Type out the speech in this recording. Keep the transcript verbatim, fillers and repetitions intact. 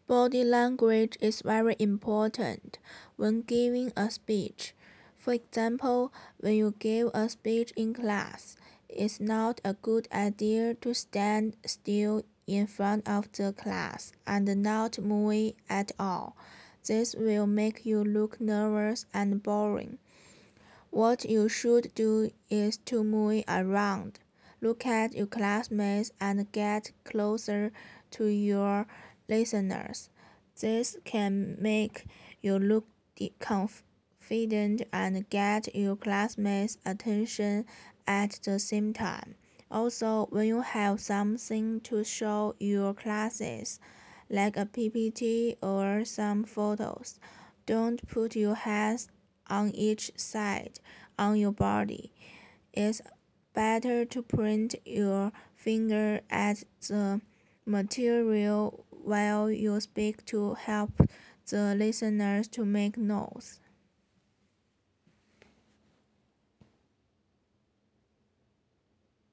Body language is very important when giving a speech. For example, when you give a speech in class, it's not a good idea to stand still in front of the class and not move at all. This will make you look nervous and boring. What you should do is to move around, look at your classmates, and get closer to your listeners. This can make you look confident and get your classmates' attention at the same time. Also, when you have something to show your classes, like a P P T or some photos, don't put your hands on each side on your body. It's better to point your finger at the material while you speak to help the listeners to make notes.